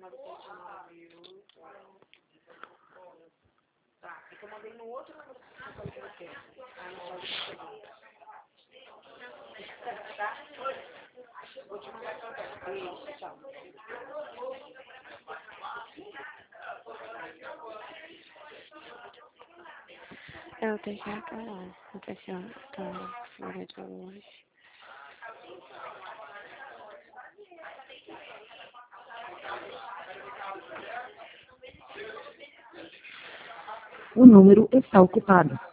Tá, é que eu mandei no outro número que você falou que você quer. Ah, não pode ser. Tá? Vou te mandar pra cá. Beijo, tchau. Eu tenho que acabar. A pessoa tá fora de hoje. O número está ocupado.